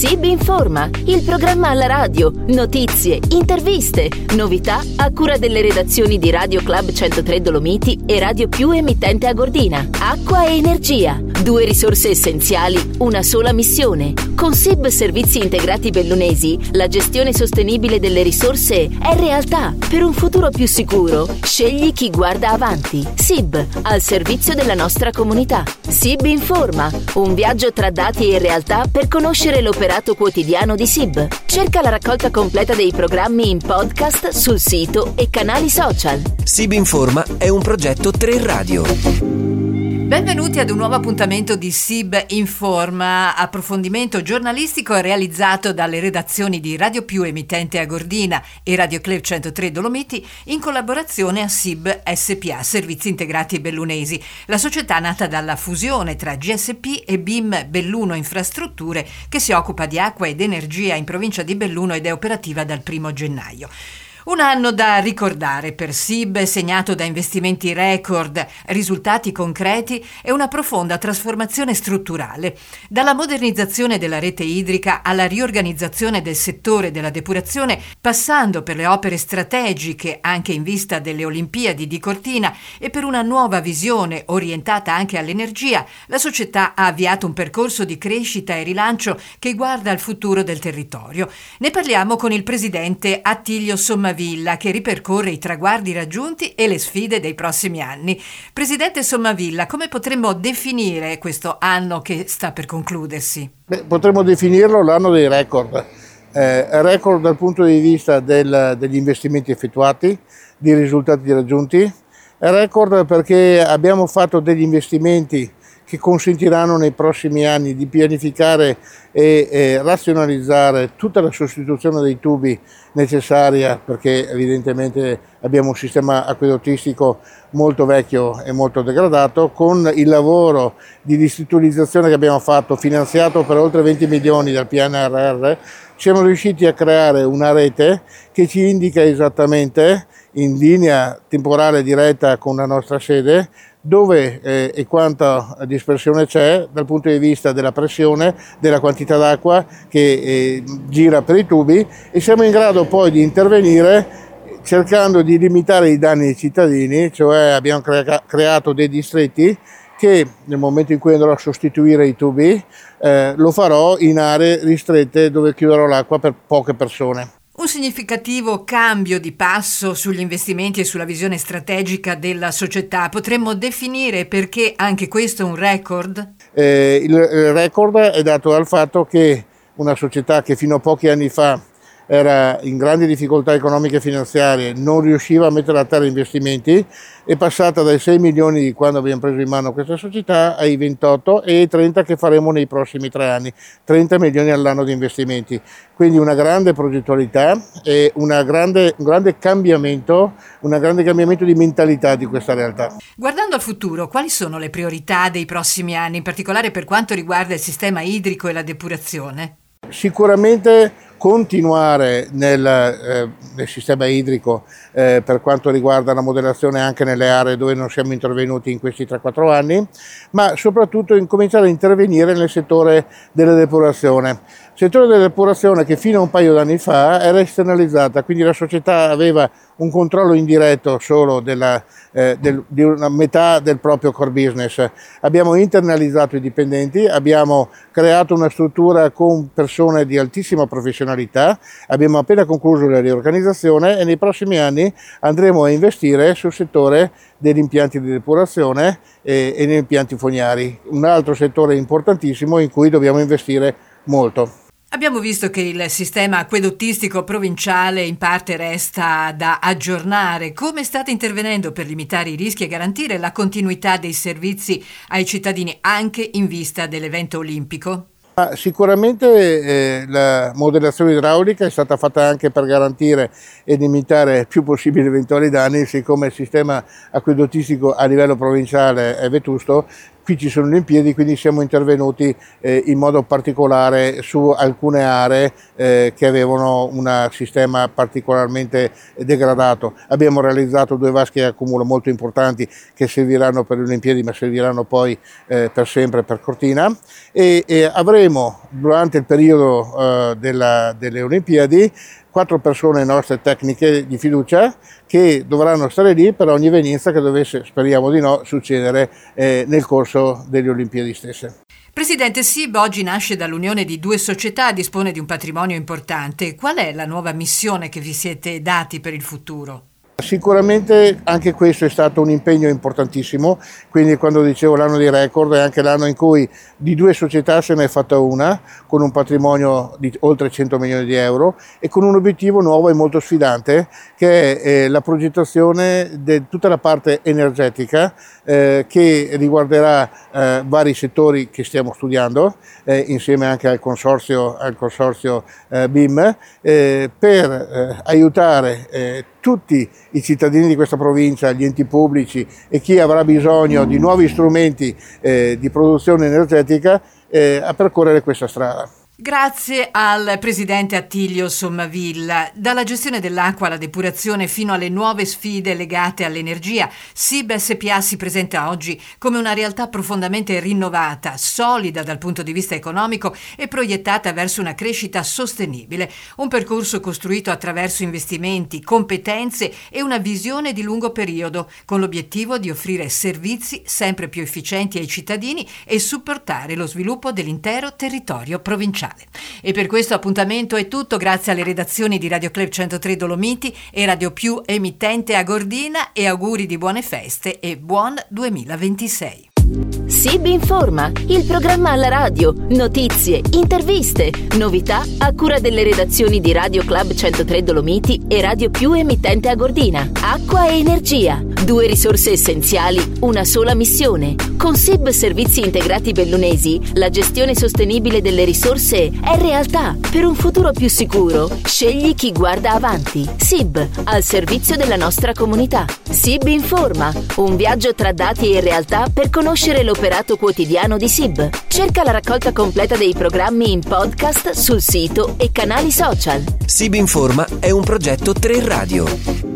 SIB Informa, il programma alla radio, notizie, interviste, novità a cura delle redazioni di Radio Club 103 Dolomiti e Radio Più emittente Agordina. Acqua e energia, due risorse essenziali, una sola missione. Con SIB Servizi Integrati Bellunesi, la gestione sostenibile delle risorse è realtà. Per un futuro più sicuro, scegli chi guarda avanti. SIB, al servizio della nostra comunità. SIB Informa, un viaggio tra dati e realtà per conoscere l'operato quotidiano di SIB. Cerca la raccolta completa dei programmi in podcast sul sito e canali social. SIB Informa è un progetto 3 Radio. Benvenuti ad un nuovo appuntamento di SIB Informa, approfondimento giornalistico realizzato dalle redazioni di Radio Più emittente Agordina e Radio Club 103 Dolomiti in collaborazione a SIB SPA, Servizi Integrati Bellunesi, la società nata dalla fusione tra GSP e BIM Belluno Infrastrutture che si occupa di acqua ed energia in provincia di Belluno ed è operativa dal 1° gennaio. Un anno da ricordare per SIB, segnato da investimenti record, risultati concreti e una profonda trasformazione strutturale. Dalla modernizzazione della rete idrica alla riorganizzazione del settore della depurazione, passando per le opere strategiche anche in vista delle Olimpiadi di Cortina e per una nuova visione orientata anche all'energia, la società ha avviato un percorso di crescita e rilancio che guarda al futuro del territorio. Ne parliamo con il presidente Attilio Sommavilla, che ripercorre i traguardi raggiunti e le sfide dei prossimi anni. Presidente Sommavilla, come potremmo definire questo anno che sta per concludersi? Potremmo definirlo l'anno dei record. Record dal punto di vista degli investimenti effettuati, dei risultati raggiunti. Record perché abbiamo fatto degli investimenti che consentiranno nei prossimi anni di pianificare e razionalizzare tutta la sostituzione dei tubi necessaria, perché evidentemente abbiamo un sistema acquedottistico molto vecchio e molto degradato. Con il lavoro di ristrutturizzazione che abbiamo fatto, finanziato per oltre 20 milioni dal PNRR, siamo riusciti a creare una rete che ci indica esattamente, in linea temporale diretta con la nostra sede, dove e quanta dispersione c'è dal punto di vista della pressione, della quantità d'acqua che gira per i tubi, e siamo in grado poi di intervenire cercando di limitare i danni ai cittadini, cioè abbiamo creato dei distretti che nel momento in cui andrò a sostituire i tubi lo farò in aree ristrette dove chiuderò l'acqua per poche persone. Un significativo cambio di passo sugli investimenti e sulla visione strategica della società. Potremmo definire perché anche questo è un record? Il record è dato dal fatto che una società che fino a pochi anni fa era in grandi difficoltà economiche e finanziarie, non riusciva a mettere a terra investimenti, è passata dai 6 milioni di quando abbiamo preso in mano questa società ai 28 e ai 30 che faremo nei prossimi 3 anni, 30 milioni all'anno di investimenti. Quindi una grande progettualità e un grande cambiamento di mentalità di questa realtà. Guardando al futuro, quali sono le priorità dei prossimi anni, in particolare per quanto riguarda il sistema idrico e la depurazione? Sicuramente continuare nel sistema idrico per quanto riguarda la modellazione anche nelle aree dove non siamo intervenuti in questi 3-4 anni, ma soprattutto incominciare a intervenire nel settore della depurazione. Settore della depurazione che fino a un paio d'anni fa era esternalizzata, quindi la società aveva un controllo indiretto solo di una metà del proprio core business. Abbiamo internalizzato i dipendenti, abbiamo creato una struttura con persone di altissima professionalità, abbiamo appena concluso la riorganizzazione e nei prossimi anni andremo a investire sul settore degli impianti di depurazione e negli impianti fognari, un altro settore importantissimo in cui dobbiamo investire molto. Abbiamo visto che il sistema acquedottistico provinciale in parte resta da aggiornare. Come state intervenendo per limitare i rischi e garantire la continuità dei servizi ai cittadini anche in vista dell'evento olimpico? Sicuramente la modellazione idraulica è stata fatta anche per garantire e limitare il più possibile eventuali danni, siccome il sistema acquedottistico a livello provinciale è vetusto. qui ci sono le Olimpiadi, quindi siamo intervenuti in modo particolare su alcune aree che avevano un sistema particolarmente degradato. Abbiamo realizzato 2 vasche a accumulo molto importanti che serviranno per le Olimpiadi, ma serviranno poi per sempre per Cortina, e avremo durante il periodo delle Olimpiadi 4 persone nostre tecniche di fiducia che dovranno stare lì per ogni evenienza che dovesse, speriamo di no, succedere nel corso delle Olimpiadi stesse. Presidente, SIB oggi nasce dall'unione di 2 società, dispone di un patrimonio importante. Qual è la nuova missione che vi siete dati per il futuro? Sicuramente anche questo è stato un impegno importantissimo, quindi quando dicevo l'anno di record è anche l'anno in cui di 2 società se ne è fatta una con un patrimonio di oltre 100 milioni di euro e con un obiettivo nuovo e molto sfidante che è la progettazione di tutta la parte energetica che riguarderà vari settori che stiamo studiando insieme anche al consorzio BIM per aiutare tutti i cittadini di questa provincia, gli enti pubblici e chi avrà bisogno di nuovi strumenti di produzione energetica a percorrere questa strada. Grazie al presidente Attilio Sommavilla. Dalla gestione dell'acqua alla depurazione fino alle nuove sfide legate all'energia, SIB SpA si presenta oggi come una realtà profondamente rinnovata, solida dal punto di vista economico e proiettata verso una crescita sostenibile. Un percorso costruito attraverso investimenti, competenze e una visione di lungo periodo, con l'obiettivo di offrire servizi sempre più efficienti ai cittadini e supportare lo sviluppo dell'intero territorio provinciale. E per questo appuntamento è tutto, grazie alle redazioni di Radio Club 103 Dolomiti e Radio Più emittente Agordina, e auguri di buone feste e buon 2026. SIB Informa, il programma alla radio, notizie, interviste, novità a cura delle redazioni di Radio Club 103 Dolomiti e Radio Più emittente Agordina. Acqua e energia, 2 risorse essenziali, una sola missione. Con SIB Servizi Integrati Bellunesi, la gestione sostenibile delle risorse è realtà. Per un futuro più sicuro, scegli chi guarda avanti. SIB, al servizio della nostra comunità. SIB Informa, un viaggio tra dati e realtà per conoscere l'operato quotidiano di SIB. Cerca la raccolta completa dei programmi in podcast sul sito e canali social. SIB Informa è un progetto 3 Radio.